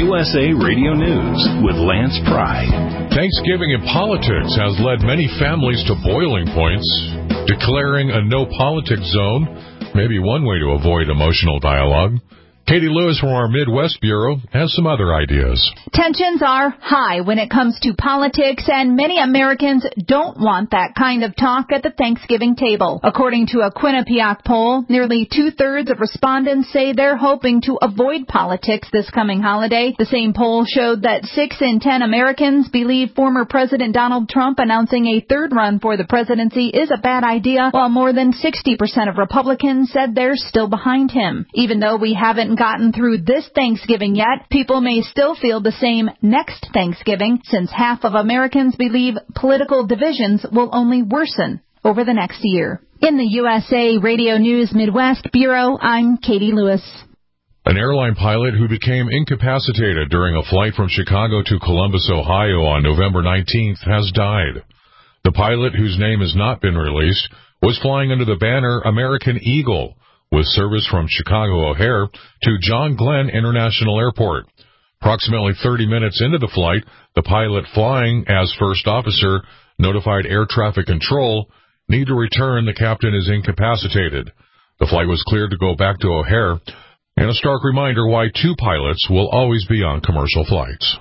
USA Radio News with Lance Pry. Thanksgiving in politics has led many families to boiling points. Declaring a no-politics zone may be one way to avoid emotional dialogue. Katie Lewis from our Midwest Bureau has some other ideas. Tensions are high when it comes to politics, and many Americans don't want that kind of talk at the Thanksgiving table. According to a Quinnipiac poll, nearly two-thirds of respondents say they're hoping to avoid politics this coming holiday. The same poll showed that 6 in 10 Americans believe former President Donald Trump announcing a third run for the presidency is a bad idea, while more than 60% of Republicans said they're still behind him. Even though we haven't gotten through this Thanksgiving yet, people may still feel the same next Thanksgiving, since half of Americans believe political divisions will only worsen over the next year. In the USA Radio News Midwest Bureau, I'm Katie Lewis. An airline pilot who became incapacitated during a flight from Chicago to Columbus, Ohio on November 19th has died. The pilot, whose name has not been released, was flying under the banner American Eagle, with service from Chicago O'Hare to John Glenn International Airport. Approximately 30 minutes into the flight, the pilot flying as first officer notified air traffic control, need to return, the captain is incapacitated. The flight was cleared to go back to O'Hare, and a stark reminder why 2 pilots will always be on commercial flights.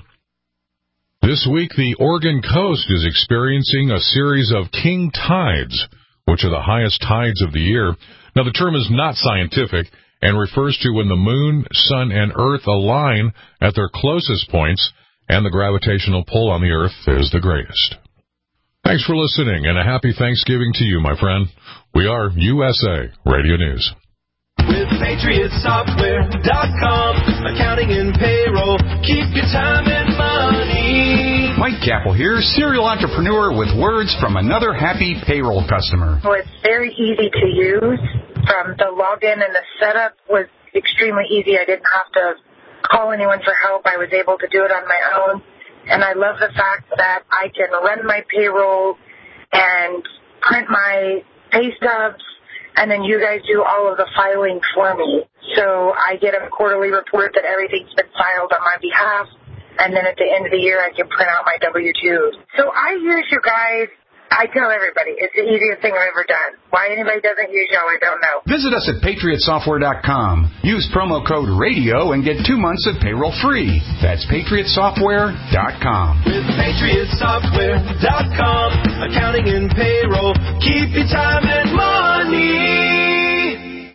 This week, the Oregon coast is experiencing a series of king tides, which are the highest tides of the year. Now, the term is not scientific and refers to when the moon, sun, and earth align at their closest points and the gravitational pull on the earth is the greatest. Thanks for listening, and a happy Thanksgiving to you, my friend. We are USA Radio News. With PatriotSoftware.com, accounting and payroll, keep your time and money. Mike Capel here, serial entrepreneur with words from another happy payroll customer. So it's very easy to use. From the login and the setup was extremely easy. I didn't have to call anyone for help. I was able to do it on my own. And I love the fact that I can run my payroll and print my pay stubs, and then you guys do all of the filing for me. So I get a quarterly report that everything's been filed on my behalf, and then at the end of the year I can print out my W-2s. So I use you guys. I tell everybody, it's the easiest thing I've ever done. Why anybody doesn't use y'all, I don't know. Visit us at PatriotSoftware.com. Use promo code RADIO and get 2 months of payroll free. That's PatriotSoftware.com. With PatriotSoftware.com, accounting and payroll, keep your time and money.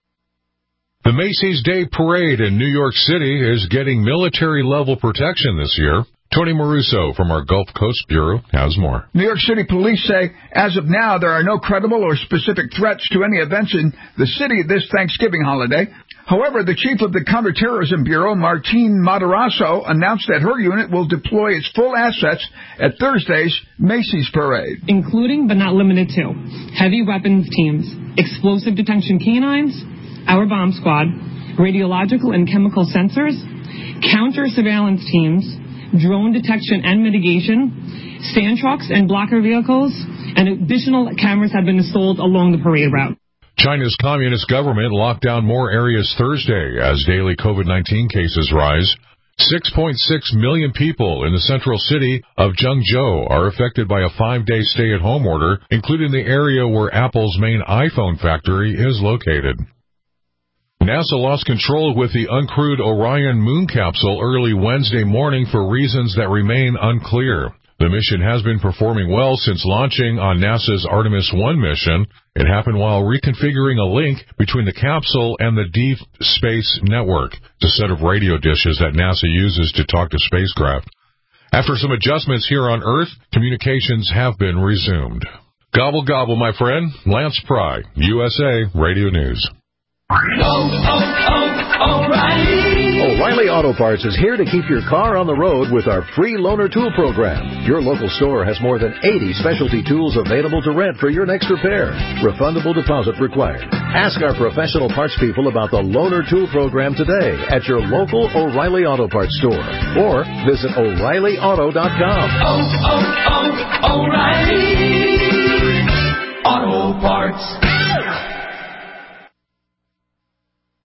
The Macy's Day Parade in New York City is getting military-level protection this year. Tony Maruso from our Gulf Coast Bureau has more. New York City police say, as of now, there are no credible or specific threats to any events in the city this Thanksgiving holiday. However, the chief of the Counterterrorism Bureau, Martine Matarasso, announced that her unit will deploy its full assets at Thursday's Macy's Parade. Including, but not limited to, heavy weapons teams, explosive detection canines, our bomb squad, radiological and chemical sensors, counter-surveillance teams, drone detection and mitigation, stand trucks and blocker vehicles, and additional cameras have been installed along the parade route. China's communist government locked down more areas Thursday as daily COVID-19 cases rise. 6.6 million people in the central city of Zhengzhou are affected by a 5-day stay-at-home order, including the area where Apple's main iPhone factory is located. NASA lost control with the uncrewed Orion moon capsule early Wednesday morning for reasons that remain unclear. The mission has been performing well since launching on NASA's Artemis 1 mission. It happened while reconfiguring a link between the capsule and the Deep Space Network, the set of radio dishes that NASA uses to talk to spacecraft. After some adjustments here on Earth, communications have been resumed. Gobble, gobble, my friend. Lance Pry, USA Radio News. O'Reilly Auto Parts is here to keep your car on the road with our free loaner tool program. Your local store has more than 80 specialty tools available to rent for your next repair. Refundable deposit required. Ask our professional parts people about the loaner tool program today at your local O'Reilly Auto Parts store or visit O'ReillyAuto.com. O'Reilly Auto Parts.